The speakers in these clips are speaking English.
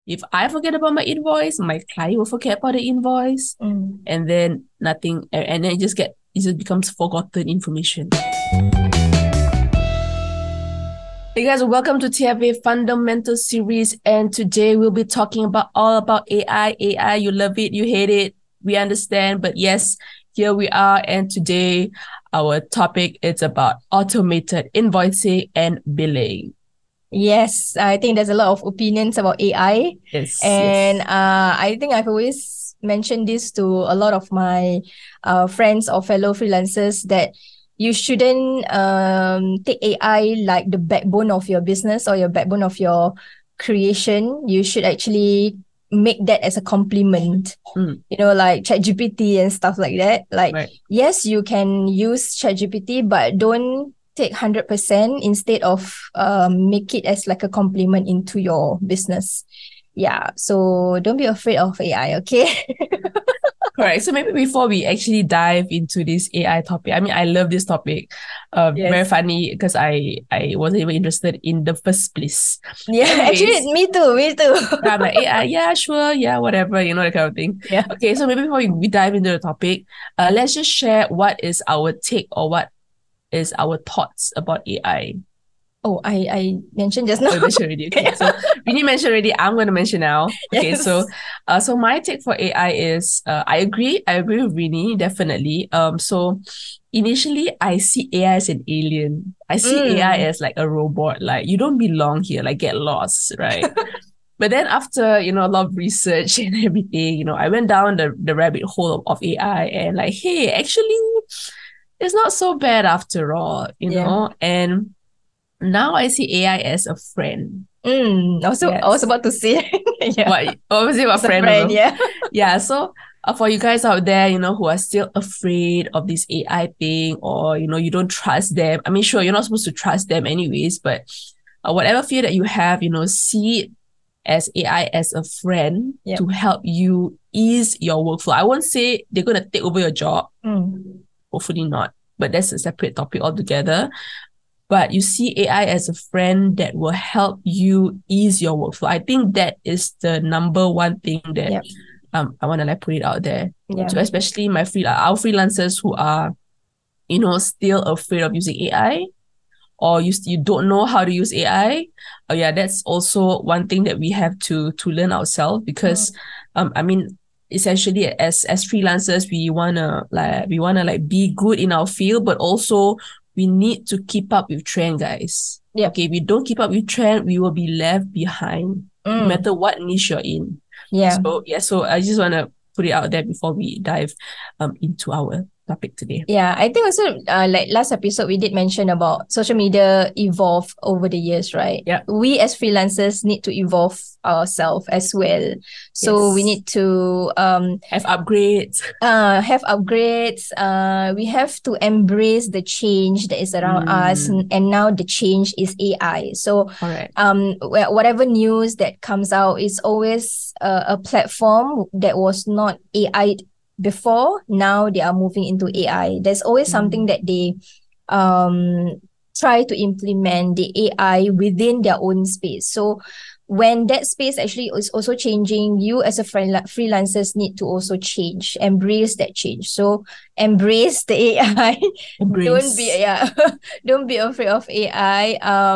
if I forget about my invoice, my client will forget about the invoice, and then nothing, and then it just becomes forgotten information. Hey guys, welcome to TFA Fundamental Series, and today we'll be talking all about AI. AI, you love it, you hate it, we understand, but yes, here we are, and today our topic is about automated invoicing and billing. Yes, I think there's a lot of opinions about AI. Yes, And yes. I think I've always mentioned this to a lot of my friends or fellow freelancers that you shouldn't take AI like the backbone of your business or your backbone of your creation. You should actually make that as a compliment. You know, like ChatGPT and stuff like that. Like, Right. yes, you can use ChatGPT, but don't take 100% instead of make it as like a compliment into your business. Yeah, so don't be afraid of AI, okay? Correct. So maybe before we actually dive into this AI topic, I mean, I love this topic. Very Yes. funny because I wasn't even interested in the first place. Yeah, Anyways, actually, me too. I'm like, AI, yeah, sure, yeah, whatever, that kind of thing. Yeah. Okay, so maybe before we dive into the topic, let's just share what is our take or what is our thoughts about AI. Oh, I mentioned just now. Oh, you mentioned already. Okay, Yeah. so Rini mentioned already. I'm going to mention now. Okay, Yes. so my take for AI is, I agree with Rini, definitely. So initially I see AI as an alien. I see AI as like a robot. Like, you don't belong here. Like, get lost, right? But then after, a lot of research and everything, I went down the rabbit hole of AI, and like, hey, actually, it's not so bad after all, Yeah. and now I see AI as a friend. Also, I was Yes. about to say, yeah, What? Obviously, a it's a friend friend, also. yeah. Yeah. So for you guys out there, who are still afraid of this AI thing, or you don't trust them. I mean, sure, you're not supposed to trust them anyways, but whatever fear that you have, see it as AI as a friend Yep. to help you ease your workflow. I won't say they're gonna take over your job. Hopefully not. But that's a separate topic altogether. But you see AI as a friend that will help you ease your workflow. I think that is the number one thing that Yep. I want to like put it out there. Yeah. So especially our freelancers who are, still afraid of using AI, or you don't know how to use AI. Oh yeah, that's also one thing that we have to learn ourselves, because I mean, essentially as freelancers, we wanna be good in our field, but also we need to keep up with trend, guys. Yep. Okay, if we don't keep up with trend, we will be left behind, no matter what niche you're in. Yeah. So I just want to put it out there before we dive into our topic today. Yeah, I think also like last episode we did mention about social media evolve over the years, right? Yeah. We as freelancers need to evolve ourselves as well. So we need to have upgrades. Have upgrades. We have to embrace the change that is around us, and now the change is AI. So Correct. Whatever news that comes out is always a platform that was not AI before. Now they are moving into AI. There's always something that they try to implement the AI within their own space. So when that space actually is also changing, you as a freelancers need to also change, embrace that change. So embrace the AI. Embrace. Don't be afraid of AI.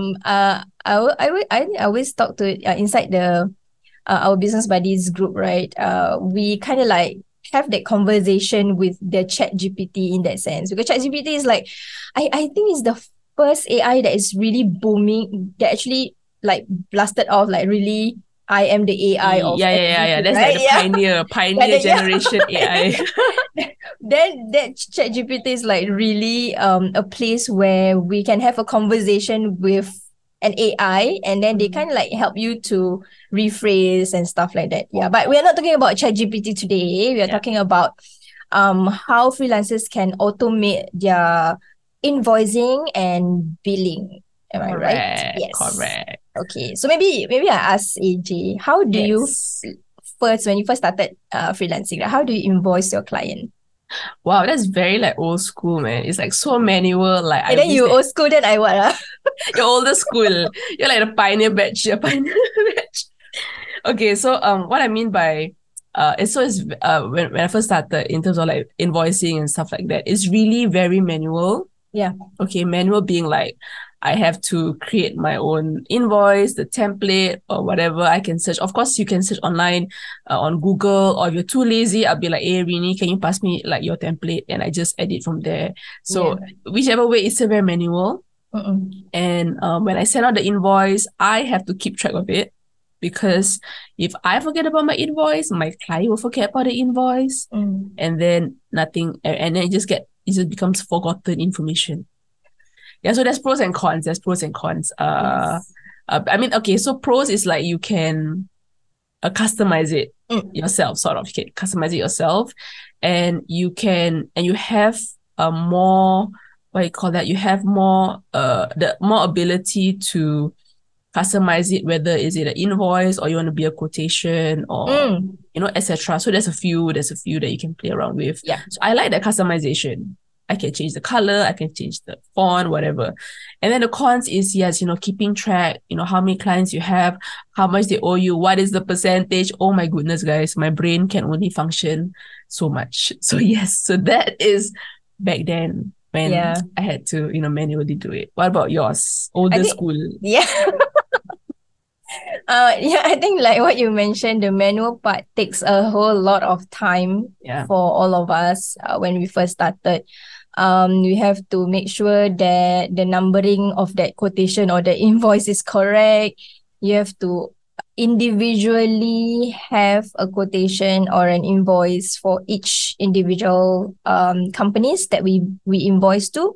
I always talk to inside the our business buddies group, right? We kind of like have that conversation with the ChatGPT in that sense, because ChatGPT is like, I think it's the first AI that is really booming, that actually like blasted off like, really, I am the AI of everything. That's right? like the pioneer generation AI. Then that ChatGPT is like really a place where we can have a conversation with an AI, and then they kind of like help you to rephrase and stuff like that. Yeah, but we are not talking about ChatGPT today. We are talking about how freelancers can automate their invoicing and billing. Am I right? Yes. Correct. Okay, so maybe I ask AJ, how do you first, when you first started freelancing, how do you invoice your client? Wow, that's very like old school, man. It's like so manual. Like, and then you old school, then I what? You're older school. You're like the pioneer batch. You're pioneer batch. Okay, so what I mean by when I first started in terms of like invoicing and stuff like that, it's really very manual. Yeah. Okay, manual being like I have to create my own invoice, the template or whatever. I can search. Of course, you can search online on Google, or if you're too lazy, I'll be like, hey, Rini, can you pass me like your template? And I just edit from there. So whichever way, it's still very manual. And when I send out the invoice, I have to keep track of it, because if I forget about my invoice, my client will forget about the invoice, and then nothing, and then it just becomes forgotten information. Yeah, so there's pros and cons. There's pros and cons. Yes. I mean, okay, so pros is like you can customize it yourself, sort of. You can customize it yourself, and you have a more, what you call that? You have more the more ability to customize it, whether is it an invoice or you want to be a quotation or etc. So there's a few that you can play around with. Yeah. So I like that customization. I can change the color, I can change the font, whatever. And then the cons is, yes, keeping track, how many clients you have, how much they owe you, what is the percentage. Oh my goodness, guys, my brain can only function so much. So yes, so that is back then when I had to, manually do it. What about yours? Older school? Yeah. I think like what you mentioned, the manual part takes a whole lot of time for all of us when we first started. We have to make sure that the numbering of that quotation or the invoice is correct. You have to individually have a quotation or an invoice for each individual companies that we invoice to.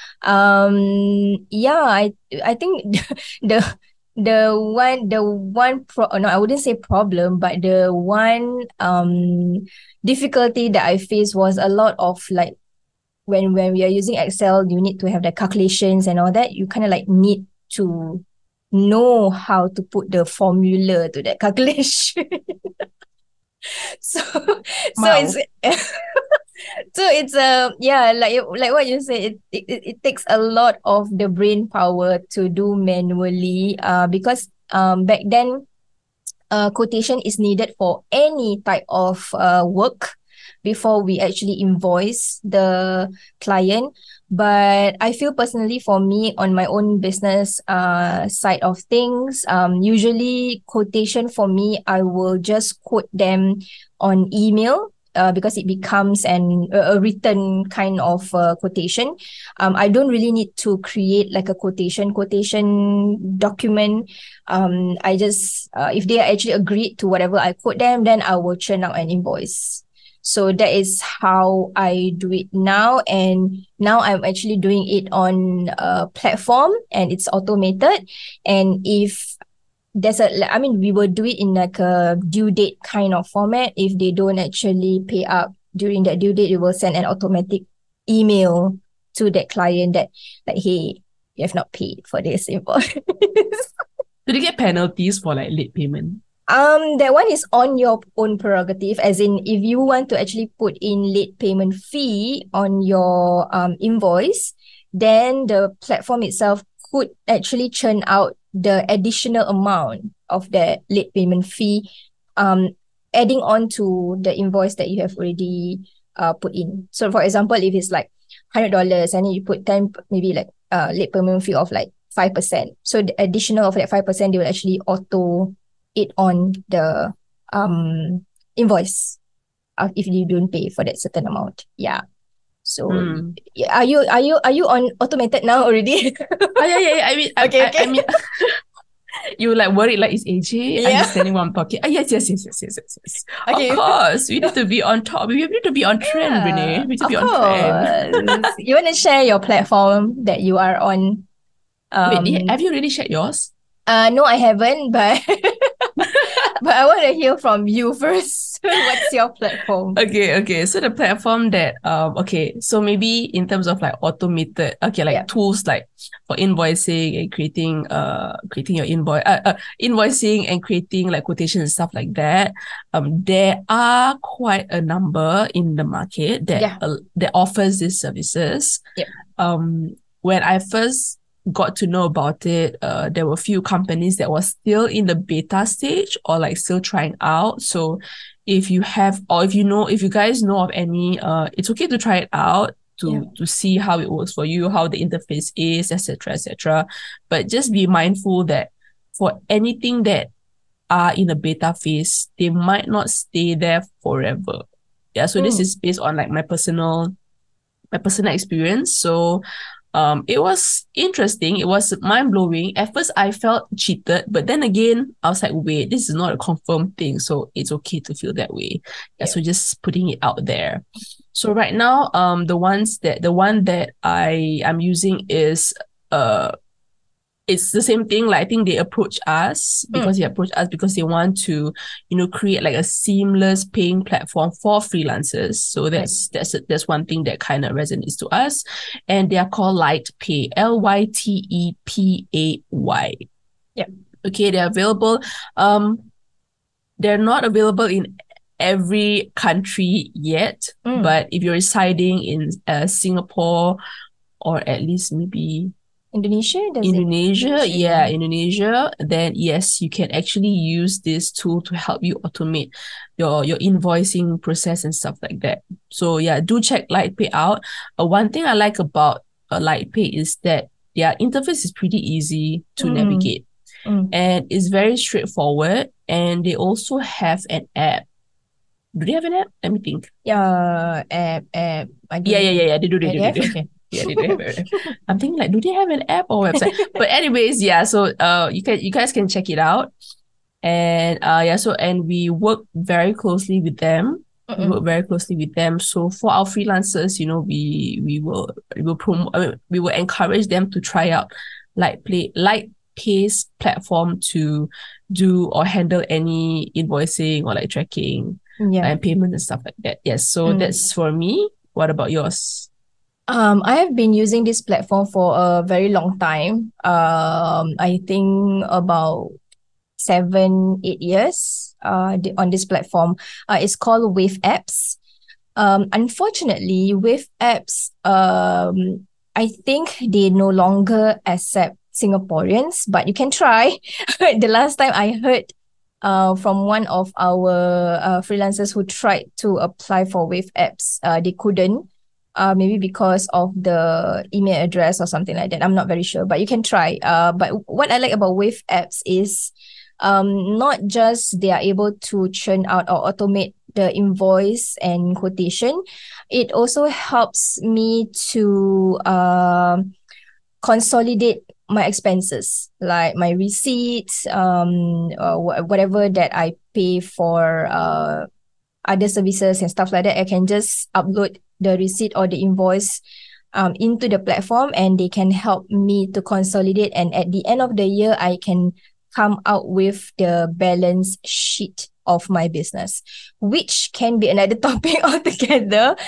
I think I wouldn't say problem, but the one difficulty that I faced was a lot of like when we are using Excel, you need to have the calculations and all that. You kind of like need to know how to put the formula to that calculation. so it's so it's like what you say, it takes a lot of the brain power to do manually because back then quotation is needed for any type of work before we actually invoice the client. But I feel personally for me on my own business side of things, usually quotation for me, I will just quote them on email. Because it becomes a written kind of quotation. I don't really need to create like a quotation document. I just, if they actually agreed to whatever I quote them, then I will churn out an invoice. So that is how I do it now. And now I'm actually doing it on a platform and it's automated. And if we will do it in like a due date kind of format. If they don't actually pay up during that due date, we will send an automatic email to that client that like, hey, you have not paid for this invoice. Do they get penalties for like late payment? That one is on your own prerogative, as in if you want to actually put in late payment fee on your invoice, then the platform itself could actually churn out the additional amount of the late payment fee, adding on to the invoice that you have already put in. So for example, if it's like $100 and then you put 10, maybe like late payment fee of like 5%. So the additional of that 5%, they will actually auto it on the invoice if you don't pay for that certain amount. Yeah. So are you on automated now already? Yeah. I mean, okay. I mean, you like worried like, is AJ understanding what I'm talking? Yes. Okay. Of course, we need to be on top. We need to be on trend, Renee. We need to be on trend. You want to share your platform that you are on? Wait, have you already shared yours? No, I haven't, but but I want to hear from you first. What's your platform? Okay. So the platform that so maybe in terms of like automated tools like for invoicing and creating your invoice, invoicing and creating like quotations and stuff like that. There are quite a number in the market that offers these services. Yep. When I first got to know about it, there were a few companies that were still in the beta stage or like still trying out. So if you have, or if you guys know of any, it's okay to try it out to see how it works for you, how the interface is, etc., etc. But just be mindful that for anything that are in a beta phase, they might not stay there forever. Yeah, so this is based on like my personal experience. So it was interesting. It was mind-blowing. At first I felt cheated, but then again, I was like, wait, this is not a confirmed thing, so it's okay to feel that way. Yeah, so just putting it out there. So right now, the one that I am using is it's the same thing. Like I think they approach us because they want to, create like a seamless paying platform for freelancers. So that's one thing that kind of resonates to us. And they are called LytePay, LYTEPAY. Yeah. Okay, they're available. They're not available in every country yet, but if you're residing in Singapore, or at least maybe Indonesia, then yes, you can actually use this tool to help you automate your invoicing process and stuff like that. So yeah, do check LytePay out. One thing I like about LytePay is that their interface is pretty easy to navigate, and it's very straightforward. And they also have an app. Do they have an app? Let me think. App. Yeah. They do. Okay. Yeah, they do have an app. I'm thinking like, do they have an app or website? But anyways, yeah. So you guys can check it out, and and we work very closely with them. So for our freelancers, we will promote. We will encourage them to try out LytePay's platform to do or handle any invoicing or like tracking and payment and stuff like that. Yes. So that's for me. What about yours? I have been using this platform for a very long time. I think about 7-8 years on this platform. It's called Wave Apps. Unfortunately, Wave Apps, I think they no longer accept Singaporeans, but you can try. The last time I heard from one of our freelancers who tried to apply for Wave Apps, they couldn't. Maybe because of the email address or something like that. I'm not very sure, but you can try. But what I like about Wave Apps is not just they are able to churn out or automate the invoice and quotation. It also helps me to consolidate my expenses, like my receipts, whatever that I pay for other services and stuff like that. I can just upload the receipt or the invoice into the platform, and they can help me to consolidate. And at the end of the year, I can come out with the balance sheet of my business, which can be another topic altogether.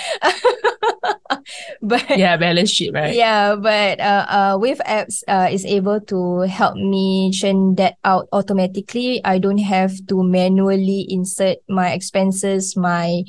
But yeah, balance sheet, right? Yeah, but Wave Apps is able to help me churn that out automatically. I don't have to manually insert my expenses, my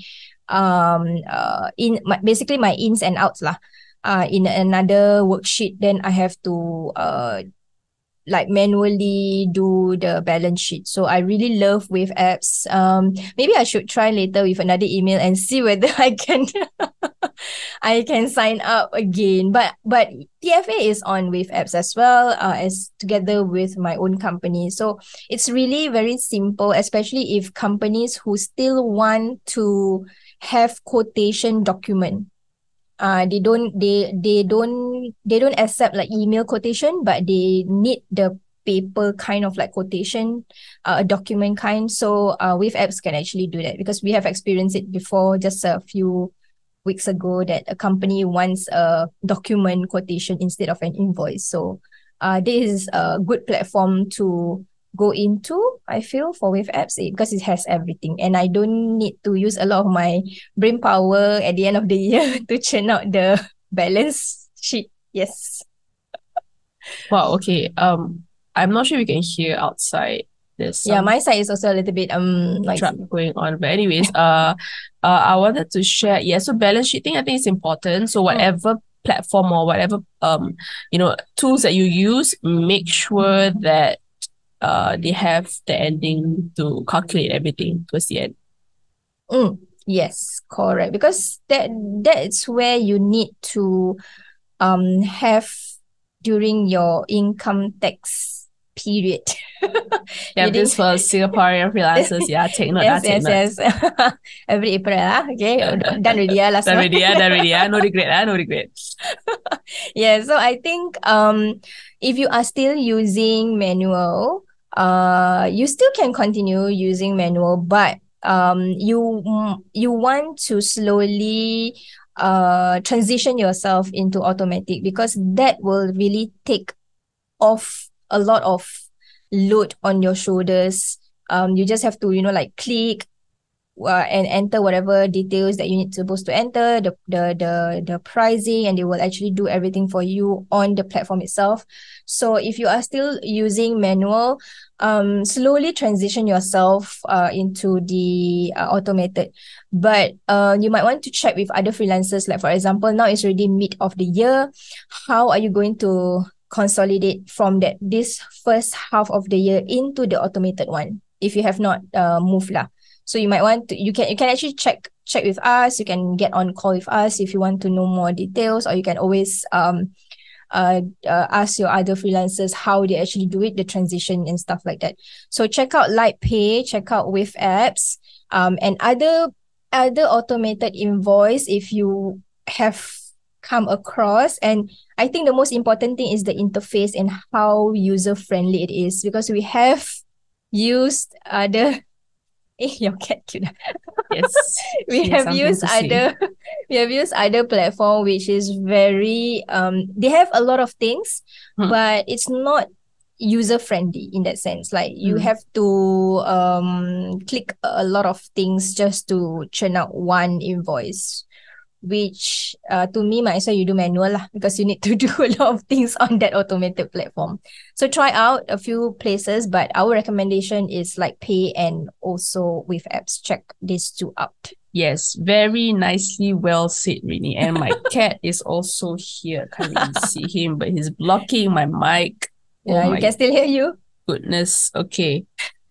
basically my ins and outs lah. In another worksheet, then I have to like manually do the balance sheet. So I really love Wave Apps. Maybe I should try later with another email and see whether I can I can sign up again. But TFA is on Wave Apps as well, as together with my own company. So it's really very simple, especially if companies who still want to have quotation document. They don't accept like email quotation, but they need the paper kind of like quotation, a document kind. So Wave Apps can actually do that, because we have experienced it before just a few weeks ago that a company wants a document quotation instead of an invoice. So this is a good platform to go into, I feel, for Wave Apps, because it has everything, and I don't need to use a lot of my brain power at the end of the year to churn out the balance sheet. Yes. Wow. Okay. I'm not sure we can hear outside. There's my side is also a little bit like truck going on. But anyways, I wanted to share. Yeah. So balance sheet thing, I think is important. So whatever platform or whatever tools that you use, make sure that they have the ending to calculate everything towards the end. Yes, correct. Because that's where you need to have during your income tax period. Yeah, this for Singaporean freelancers. Yeah, take note. Take note. Yes. Every April, okay, done already, last done month. already. No regret, no regret. Yeah, so I think if you are still using manual, you still can continue using manual, but you want to slowly transition yourself into automatic, because that will really take off a lot of load on your shoulders. You just have to like click and enter whatever details that you need supposed to enter, the pricing, and they will actually do everything for you on the platform itself. So if you are still using manual, slowly transition yourself into the automated. But you might want to check with other freelancers. Like for example, now it's already mid of the year. How are you going to consolidate from this first half of the year into the automated one if you have not moved lah? So you might want to, you can actually check with us. You can get on call with us if you want to know more details, or you can always ask your other freelancers how they actually do it, the transition and stuff like that. So check out LightPay, check out With Apps, and other automated invoice if you have come across. And I think the most important thing is the interface and how user friendly it is, because we have used other your cat cute. Yes. we have used other platform which is very they have a lot of things, but it's not user friendly in that sense. Like you have to click a lot of things just to churn out one invoice, which to me might as well you do manual lah, because you need to do a lot of things on that automated platform. So try out a few places, but our recommendation is LightPay and also With Apps. Check these two out. Yes, very nicely well said, Rini. And my cat is also here. Can't really see him, but he's blocking my mic. Yeah, you can still hear you. Goodness. Okay,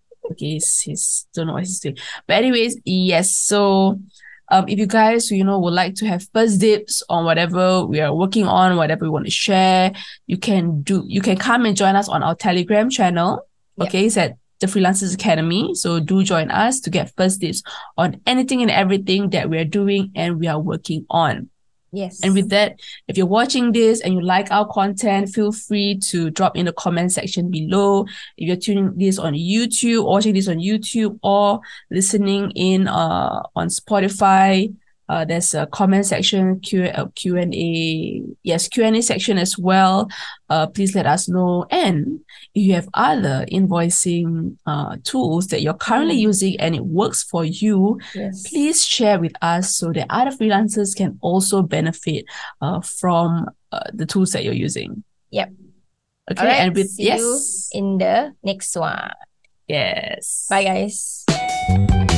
he's don't know what he's doing. But anyways, yes. So if you guys, would like to have first dibs on whatever we are working on, whatever we want to share, you can come and join us on our Telegram channel. Okay, it's at the Freelancers Academy. So do join us to get first dibs on anything and everything that we are doing and we are working on. Yes. And with that, if you're watching this and you like our content, feel free to drop in the comment section below. If you're tuning this on YouTube, watching this on YouTube, or listening in on Spotify, there's a comment section, Q&A. Yes, Q&A section as well. Please let us know. And if you have other invoicing tools that you're currently using and it works for you, please share with us so that other freelancers can also benefit from the tools that you're using. Yep. Okay. All right, and with see you in the next one. Yes. Bye, guys.